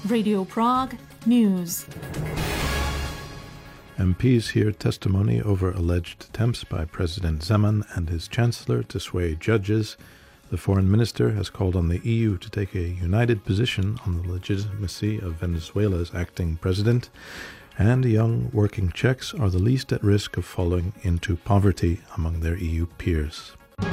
Radio Prague News. MPs hear testimony over alleged attempts by President Zeman and his chancellor to sway judges. The foreign minister has called on the EU to take a united position on the legitimacy of Venezuela's acting president. And young working Czechs are the least at risk of falling into poverty among their EU peers.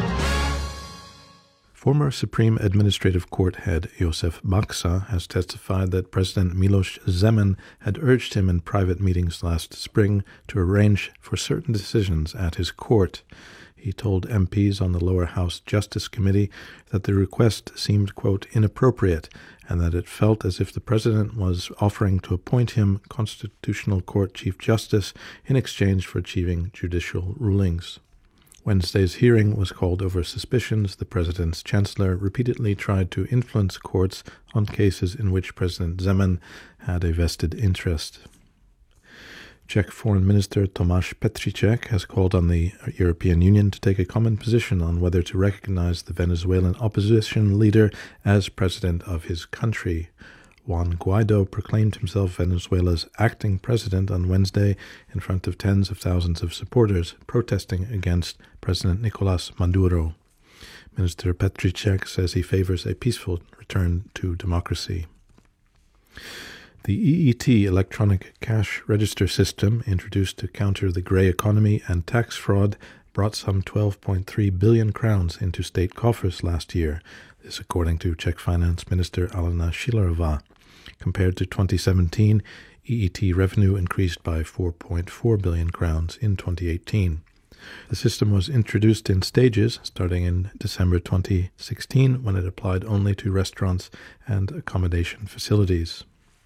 Former Supreme Administrative Court head Josef Baxa has testified that President Miloš Zeman had urged him in private meetings last spring to arrange for certain decisions at his court. He told MPs on the lower house Justice Committee that the request seemed, quote, inappropriate, and that it felt as if the president was offering to appoint him Constitutional Court Chief Justice in exchange for achieving judicial rulings. Wednesday's hearing was called over suspicions the president's chancellor repeatedly tried to influence courts on cases in which President Zeman had a vested interest. Czech Foreign Minister Tomáš Petříček has called on the European Union to take a common position on whether to recognize the Venezuelan opposition leader as president of his country. Juan Guaido proclaimed himself Venezuela's acting president on Wednesday in front of tens of thousands of supporters protesting against President Nicolás Maduro. Minister Petříček says he favors a peaceful return to democracy. The EET electronic cash register system, introduced to counter the grey economy and tax fraud, brought some 12.3 billion crowns into state coffers last year, this according to Czech Finance Minister Alena Schillerová. Compared to 2017, EET revenue increased by 4.4 billion crowns in 2018. The system was introduced in stages, starting in December 2016, when it applied only to restaurants and accommodation facilities.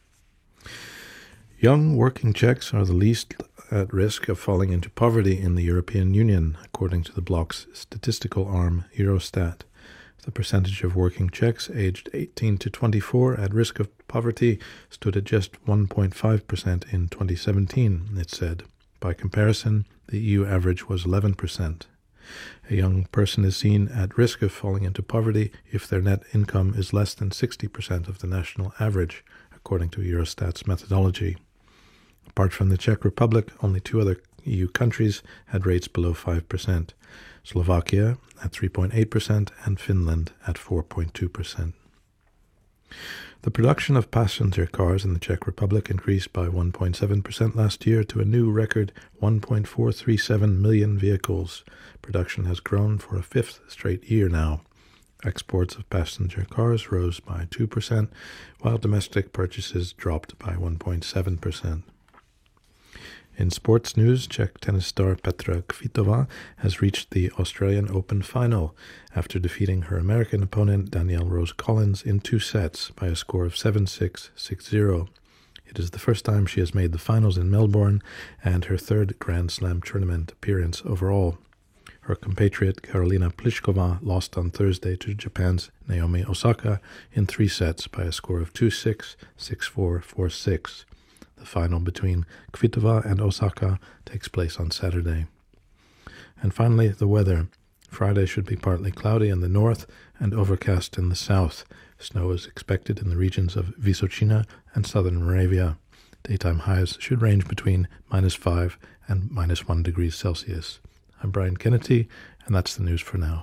Young working Czechs are the least at risk of falling into poverty in the European Union, according to the bloc's statistical arm, Eurostat. The percentage of working Czechs aged 18 to 24 at risk of poverty stood at just 1.5% in 2017, it said. By comparison, the EU average was 11%. A young person is seen at risk of falling into poverty if their net income is less than 60% of the national average, according to Eurostat's methodology. Apart from the Czech Republic, only two other EU countries had rates below 5%. Slovakia at 3.8% and Finland at 4.2%. The production of passenger cars in the Czech Republic increased by 1.7% last year to a new record 1.437 million vehicles. Production has grown for a fifth straight year now. Exports of passenger cars rose by 2%, while domestic purchases dropped by 1.7%. In sports news, Czech tennis star Petra Kvitova has reached the Australian Open final after defeating her American opponent Danielle Rose Collins in 2 sets by a score of 7-6, 6-0. It is the first time she has made the finals in Melbourne and her third Grand Slam tournament appearance overall. Her compatriot Karolina Pliskova lost on Thursday to Japan's Naomi Osaka in 3 sets by a score of 2-6, 6-4, 4-6. The final between Kvitova and Osaka takes place on Saturday. And finally, the weather. Friday should be partly cloudy in the north and overcast in the south. Snow is expected in the regions of Vysočina and southern Moravia. Daytime highs should range between -5 and -1 degrees Celsius. I'm Brian Kennedy, and that's the news for now.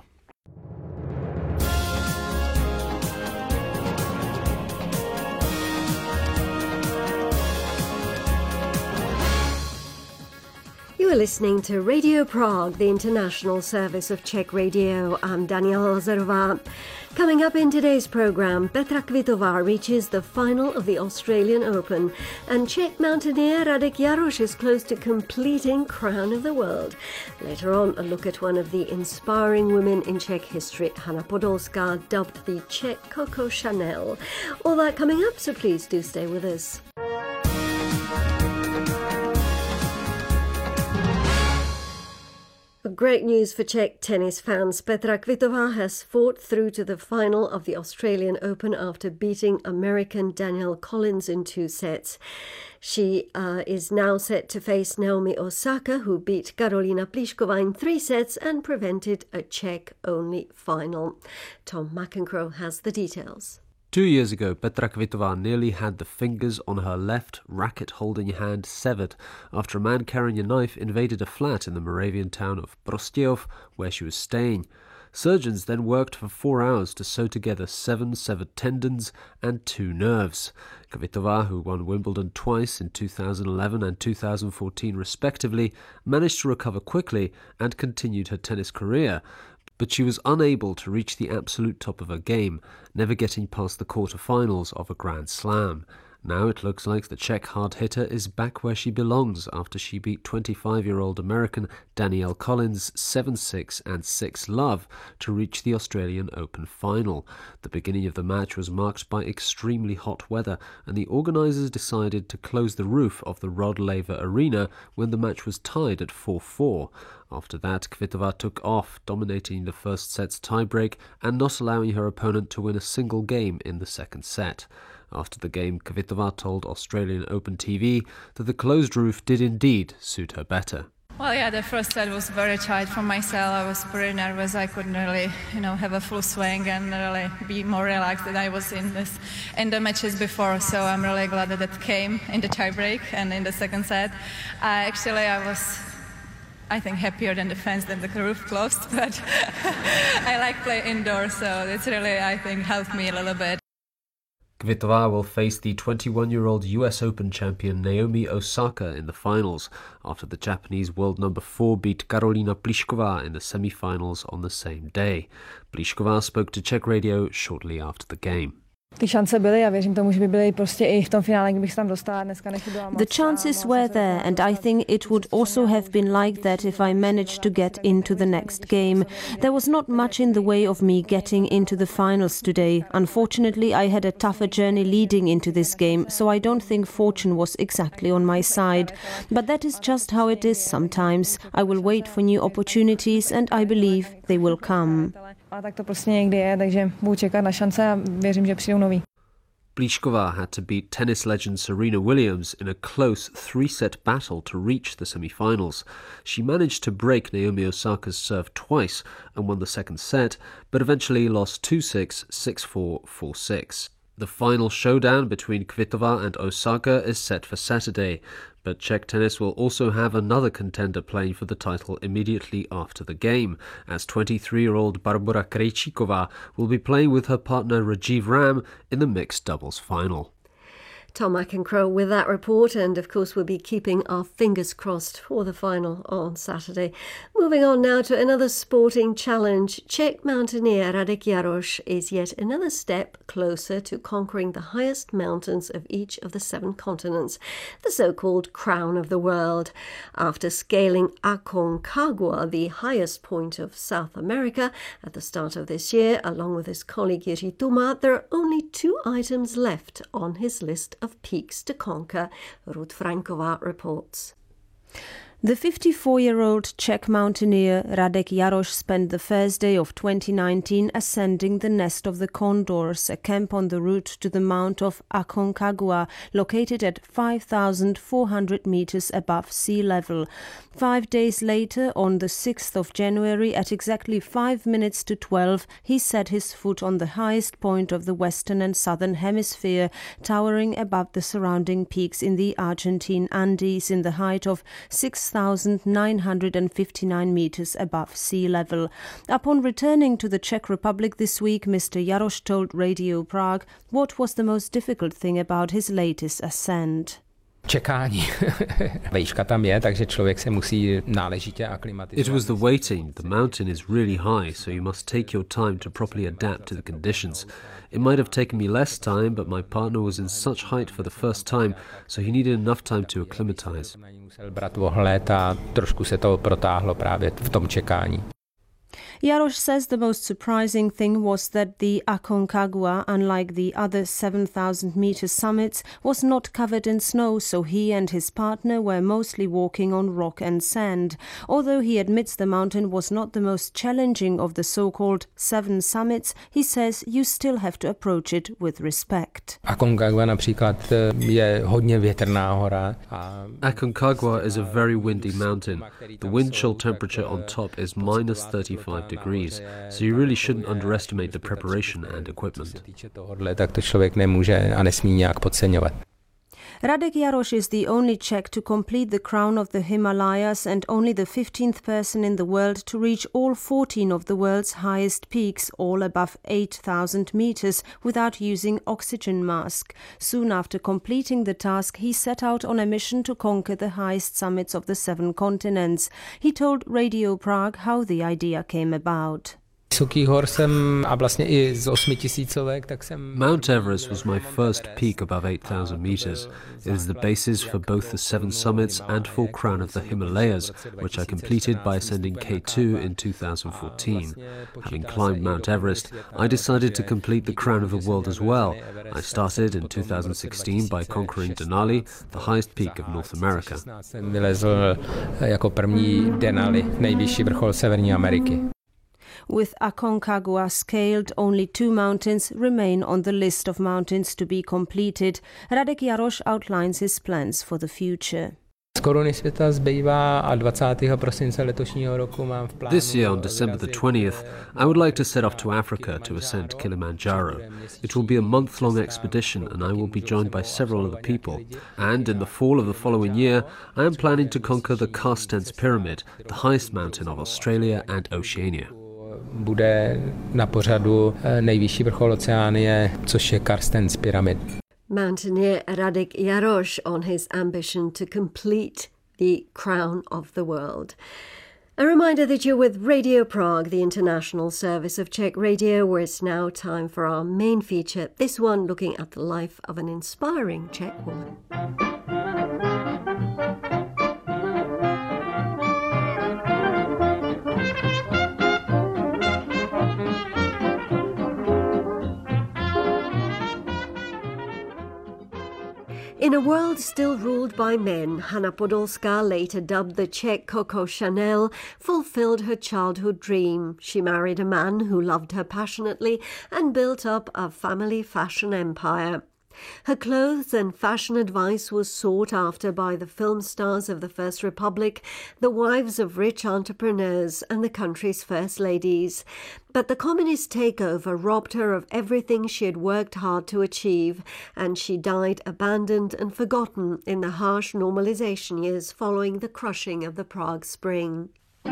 You are listening to Radio Prague, the international service of Czech radio. I'm Daniela Lazarová. Coming up in today's program, Petra Kvitova reaches the final of the Australian Open, and Czech mountaineer Radek Jaroš is close to completing Crown of the World. Later on, a look at one of the inspiring women in Czech history, Hana Podolská, dubbed the Czech Coco Chanel. All that coming up, so please do stay with us. Great news for Czech tennis fans. Petra Kvitova has fought through to the final of the Australian Open after beating American Danielle Collins in 2 sets. She is now set to face Naomi Osaka, who beat Karolina Pliskova in 3 sets and prevented a Czech-only final. Tom McEncroe has the details. 2 years ago, Petra Kvitova nearly had the fingers on her left racket-holding hand severed after a man carrying a knife invaded a flat in the Moravian town of Prostějov, where she was staying. Surgeons then worked for 4 hours to sew together 7 severed tendons and 2 nerves. Kvitova, who won Wimbledon twice in 2011 and 2014 respectively, managed to recover quickly and continued her tennis career. But she was unable to reach the absolute top of her game, never getting past the quarter-finals of a Grand Slam. Now it looks like the Czech hard-hitter is back where she belongs after she beat 25-year-old American Danielle Collins 7-6 and 6-love to reach the Australian Open final. The beginning of the match was marked by extremely hot weather, and the organisers decided to close the roof of the Rod Laver Arena when the match was tied at 4-4. After that, Kvitova took off, dominating the first set's tiebreak and not allowing her opponent to win a single game in the second set. After the game, Kvitova told Australian Open TV that the closed roof did indeed suit her better. Well, yeah, the first set was very tight for myself. I was pretty nervous. I couldn't really, have a full swing and really be more relaxed than I was in the matches before. So I'm really glad that it came in the tiebreak and in the second set. Actually, I think happier than the fans than the roof closed, but I like play indoors, so it's really, I think, helped me a little bit. Kvitova will face the 21-year-old US Open champion Naomi Osaka in the finals, after the Japanese world number 4 beat Karolina Pliskova in the semi-finals on the same day. Pliskova spoke to Czech Radio shortly after the game. The chances were there, and I think it would also have been like that if I managed to get into the next game. There was not much in the way of me getting into the finals today. Unfortunately, I had a tougher journey leading into this game, so I don't think fortune was exactly on my side. But that is just how it is sometimes. I will wait for new opportunities, and I believe they will come. Pliskova had to beat tennis legend Serena Williams in a close 3-set battle to reach the semi-finals. She managed to break Naomi Osaka's serve twice and won the second set, but eventually lost 2-6, 6-4, 4-6. The final showdown between Kvitova and Osaka is set for Saturday, but Czech tennis will also have another contender playing for the title immediately after the game, as 23-year-old Barbora Krejčíková will be playing with her partner Rajiv Ram in the mixed doubles final. Tom McEncrow with that report, and of course we'll be keeping our fingers crossed for the final on Saturday. Moving on now to another sporting challenge. Czech mountaineer Radek Jaroš is yet another step closer to conquering the highest mountains of each of the 7 continents, the so-called crown of the world. After scaling Aconcagua, the highest point of South America, at the start of this year, along with his colleague Jiří Tuma, there are only 2 items left on his list of peaks to conquer, Ruth Franková reports. The 54-year-old Czech mountaineer Radek Jaroš spent the first day of 2019 ascending the Nest of the Condors, a camp on the route to the Mount of Aconcagua, located at 5,400 meters above sea level. 5 days later, on the 6th of January, at exactly 5 minutes to 12, he set his foot on the highest point of the Western and Southern Hemisphere, towering above the surrounding peaks in the Argentine Andes in the height of 6,959 meters above sea level. Upon returning to the Czech Republic this week, Mr. Jaroš told Radio Prague what was the most difficult thing about his latest ascent. Čekání. Výška tam je, takže člověk se musí náležitě aklimatizovat. It was the waiting. The mountain is really high, so you must take your time to properly adapt to the conditions. It might have taken me less time, but my partner was in such height for the first time, so he needed enough time to acclimatize. Musel brát ohled a trošku se to protáhlo právě v tom čekání. Jaroš says the most surprising thing was that the Aconcagua, unlike the other 7,000-meter summits, was not covered in snow, so he and his partner were mostly walking on rock and sand. Although he admits the mountain was not the most challenging of the so-called 7 summits, he says you still have to approach it with respect. Aconcagua například je hodně větrná hora. Aconcagua is a very windy mountain. The wind chill temperature on top is minus 35 degrees, so you really shouldn't underestimate the preparation and equipment. Tak to člověk nemůže a nesmí nějak podceňovat. Radek Jaroš is the only Czech to complete the crown of the Himalayas and only the 15th person in the world to reach all 14 of the world's highest peaks, all above 8,000 meters, without using oxygen mask. Soon after completing the task, he set out on a mission to conquer the highest summits of the 7 continents. He told Radio Prague how the idea came about. Mount Everest was my first peak above 8,000 meters. It is the basis for both the 7 summits and full crown of the Himalayas, which I completed by ascending K2 in 2014. Having climbed Mount Everest, I decided to complete the crown of the world as well. I started in 2016 by conquering Denali, the highest peak of North America. With Aconcagua scaled, only 2 mountains remain on the list of mountains to be completed. Radek Jaroš outlines his plans for the future. This year, on December the 20th, I would like to set off to Africa to ascend Kilimanjaro. It will be a month-long expedition and I will be joined by several other people. And in the fall of the following year, I am planning to conquer the Carstensz Pyramid, the highest mountain of Australia and Oceania. Bude na pořadu nejvyšší vrchol Oceánie, což je Carstensz Pyramid. Mountaineer Radek Jaroš on his ambition to complete the crown of the world. A reminder that you're with Radio Prague, the international service of Czech Radio, where it's now time for our main feature, this one looking at the life of an inspiring Czech woman. In a world still ruled by men, Hana Podolská, later dubbed the Czech Coco Chanel, fulfilled her childhood dream. She married a man who loved her passionately and built up a family fashion empire. Her clothes and fashion advice was sought after by the film stars of the First Republic, the wives of rich entrepreneurs and the country's first ladies. But the communist takeover robbed her of everything she had worked hard to achieve, and she died abandoned and forgotten in the harsh normalization years following the crushing of the Prague Spring.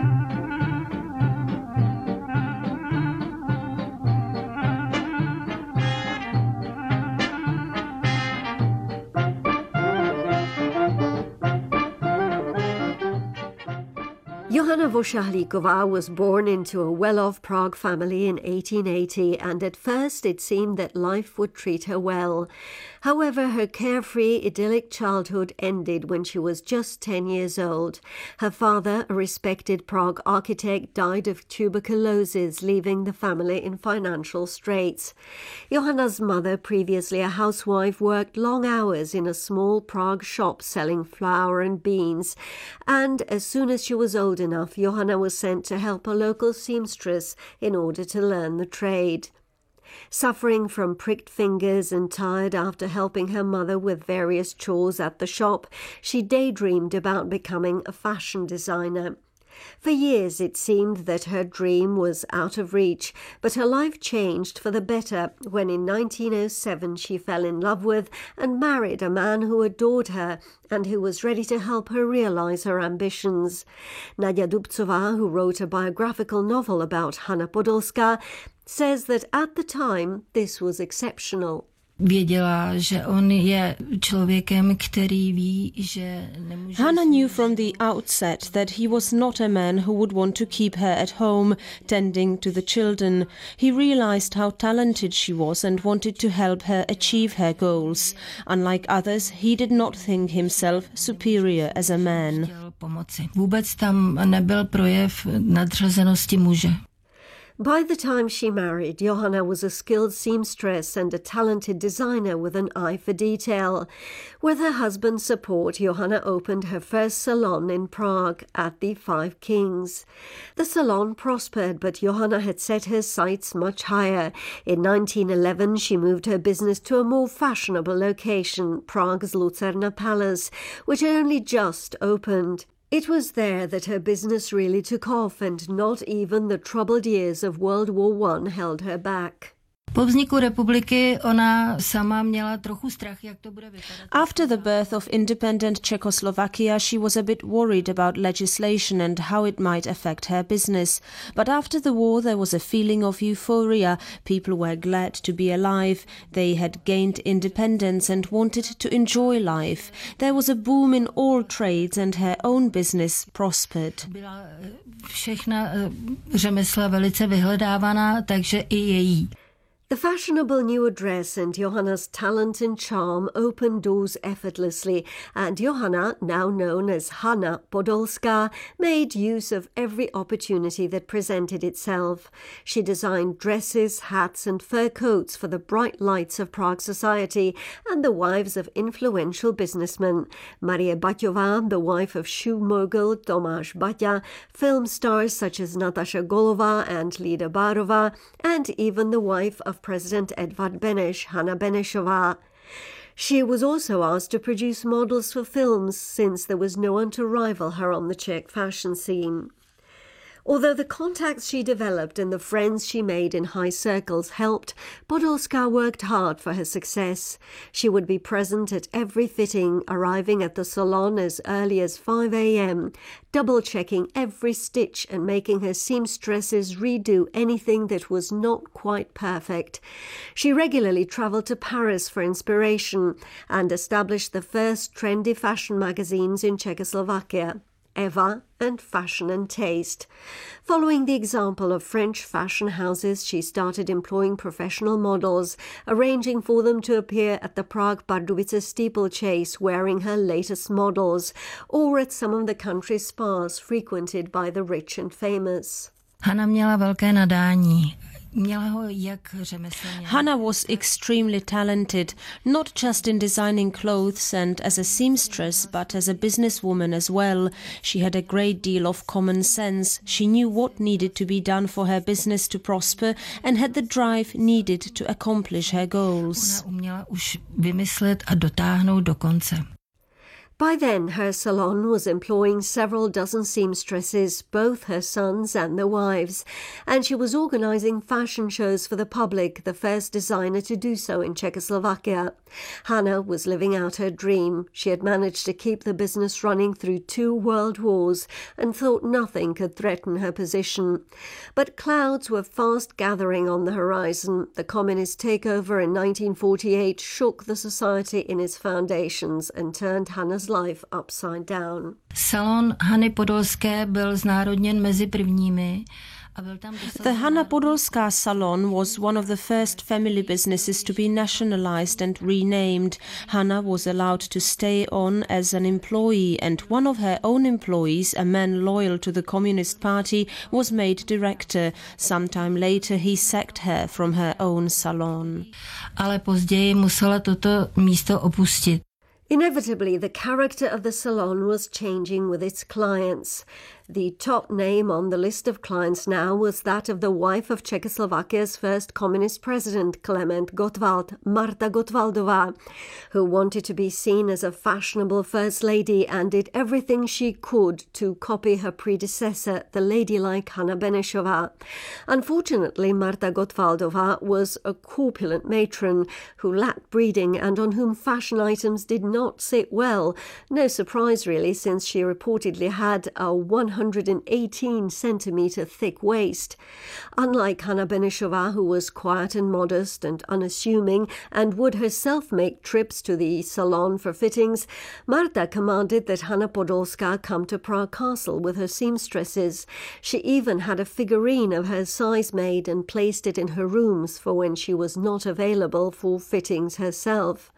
Johanna Vošahlíková was born into a well-off Prague family in 1880, and at first it seemed that life would treat her well. However, her carefree, idyllic childhood ended when she was just 10 years old. Her father, a respected Prague architect, died of tuberculosis, leaving the family in financial straits. Johanna's mother, previously a housewife, worked long hours in a small Prague shop selling flour and beans, and as soon as she was old enough, Johanna was sent to help a local seamstress in order to learn the trade. Suffering from pricked fingers and tired after helping her mother with various chores at the shop, she daydreamed about becoming a fashion designer. For years it seemed that her dream was out of reach, but her life changed for the better when in 1907 she fell in love with and married a man who adored her and who was ready to help her realize her ambitions. Nadia Dubcová, who wrote a biographical novel about Hana Podolská, says that at the time this was exceptional. Hannah knew from the outset that he was not a man who would want to keep her at home, tending to the children. He realized how talented she was and wanted to help her achieve her goals. Unlike others, he did not think himself superior as a man. By the time she married, Johanna was a skilled seamstress and a talented designer with an eye for detail. With her husband's support, Johanna opened her first salon in Prague at the Five Kings. The salon prospered, but Johanna had set her sights much higher. In 1911, she moved her business to a more fashionable location, Prague's Lucerna Palace, which had only just opened. It was there that her business really took off, and not even the troubled years of World War I held her back. After the birth of independent Czechoslovakia, she was a bit worried about legislation and how it might affect her business. But after the war, there was a feeling of euphoria. People were glad to be alive. They had gained independence and wanted to enjoy life. There was a boom in all trades and her own business prospered. Všechna řemesla velice vyhledávaná, takže i její. The fashionable new address and Johanna's talent and charm opened doors effortlessly, and Johanna, now known as Hanna Podolská, made use of every opportunity that presented itself. She designed dresses, hats and fur coats for the bright lights of Prague society and the wives of influential businessmen. Marie Baťová, the wife of shoe mogul Tomáš Baťa, film stars such as Natasha Golova and Lida Bárova, and even the wife of President Edvard Beneš, Hanna Benešová. She was also asked to produce models for films, since there was no one to rival her on the Czech fashion scene. Although the contacts she developed and the friends she made in high circles helped, Podolská worked hard for her success. She would be present at every fitting, arriving at the salon as early as 5 a.m., double-checking every stitch and making her seamstresses redo anything that was not quite perfect. She regularly travelled to Paris for inspiration and established the first trendy fashion magazines in Czechoslovakia, Eva and Fashion and Taste. Following the example of French fashion houses, she started employing professional models, arranging for them to appear at the Prague-Pardubice steeplechase wearing her latest models, or at some of the country's spas frequented by the rich and famous. Hanna měla velké nadání. Hanna was extremely talented, not just in designing clothes and as a seamstress, but as a businesswoman as well. She had a great deal of common sense. She knew what needed to be done for her business to prosper and had the drive needed to accomplish her goals. Ona uměla už vymyslet a dotáhnout do konce. By then, her salon was employing several dozen seamstresses, both her sons and their wives, and she was organising fashion shows for the public, the first designer to do so in Czechoslovakia. Hanna was living out her dream. She had managed to keep the business running through 2 world wars and thought nothing could threaten her position. But clouds were fast gathering on the horizon. The communist takeover in 1948 shook the society in its foundations and turned Hanna's life upside down. Salon Hany Podolské byl znárodněn mezi prvními. The Hanna Podolská salon was one of the first family businesses to be nationalized and renamed. Hanna was allowed to stay on as an employee, and one of her own employees, a man loyal to the Communist Party, was made director. Sometime later he sacked her from her own salon. Ale později musela toto místo opustit. Inevitably, the character of the salon was changing with its clients. The top name on the list of clients now was that of the wife of Czechoslovakia's first communist president, Klement Gottwald, Marta Gottwaldová, who wanted to be seen as a fashionable first lady and did everything she could to copy her predecessor, the ladylike Hanna Benešová. Unfortunately, Marta Gottwaldová was a corpulent matron who lacked breeding and on whom fashion items did not sit well. No surprise, really, since she reportedly had a 118-centimetre thick waist. Unlike Hanna Benešová, who was quiet and modest and unassuming and would herself make trips to the salon for fittings, Marta commanded that Hanna Podolská come to Prague Castle with her seamstresses. She even had a figurine of her size made and placed it in her rooms for when she was not available for fittings herself.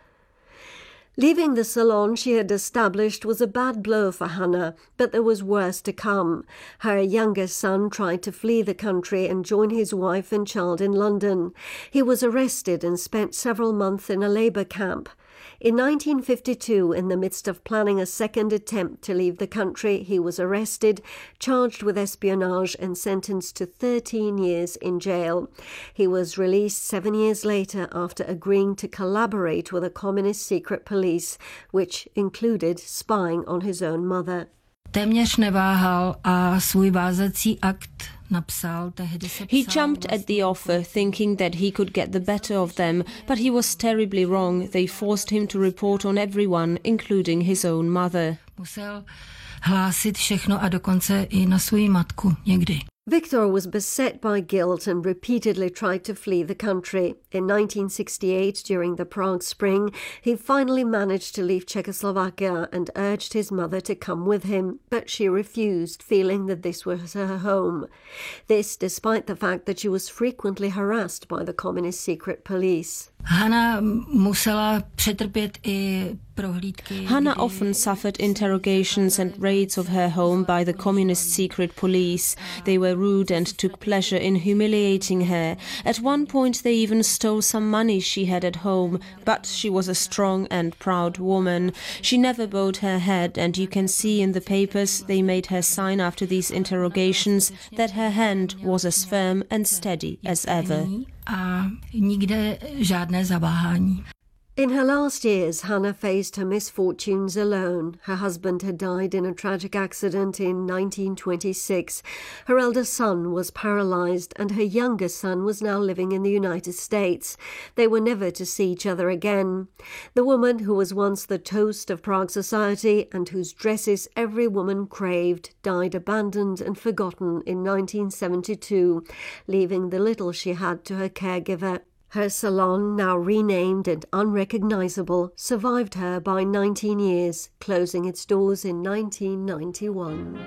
Leaving the salon she had established was a bad blow for Hanna, but there was worse to come. Her younger son tried to flee the country and join his wife and child in London. He was arrested and spent several months in a labour camp. In 1952, in the midst of planning a second attempt to leave the country, he was arrested, charged with espionage and sentenced to 13 years in jail. He was released 7 years later after agreeing to collaborate with a communist secret police, which included spying on his own mother. Téměř neváhal a svůj vázací akt napsal. He jumped at the offer, thinking that he could get the better of them, but he was terribly wrong. They forced him to report on everyone, including his own mother. Musel hlásit všechno a dokonce i na svou matku někdy. Victor was beset by guilt and repeatedly tried to flee the country. In 1968, during the Prague Spring, he finally managed to leave Czechoslovakia and urged his mother to come with him, but she refused, feeling that this was her home. This despite the fact that she was frequently harassed by the communist secret police. Hana musela přetrpět i prohlídky. Hannah often suffered interrogations and raids of her home by the communist secret police. They were rude and took pleasure in humiliating her. At one point they even stole some money she had at home, but she was a strong and proud woman. She never bowed her head, and you can see in the papers they made her sign after these interrogations that her hand was as firm and steady as ever. A nikde žádné zaváhání. In her last years, Hannah faced her misfortunes alone. Her husband had died in a tragic accident in 1926. Her elder son was paralyzed, and her younger son was now living in the United States. They were never to see each other again. The woman who was once the toast of Prague society and whose dresses every woman craved died abandoned and forgotten in 1972, leaving the little she had to her caregiver. Her salon, now renamed and unrecognizable, survived her by 19 years, closing its doors in 1991.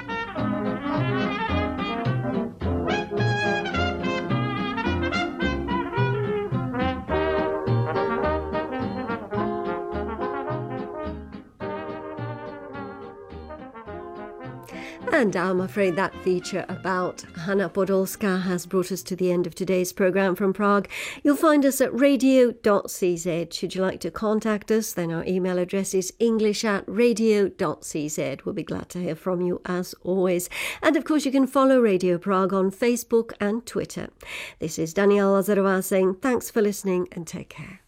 And I'm afraid that feature about Hana Podolska has brought us to the end of today's programme from Prague. You'll find us at radio.cz. Should you like to contact us, then our email address is english@radio.cz. We'll be glad to hear from you as always. And of course you can follow Radio Prague on Facebook and Twitter. This is Daniela Lazarová saying thanks for listening and take care.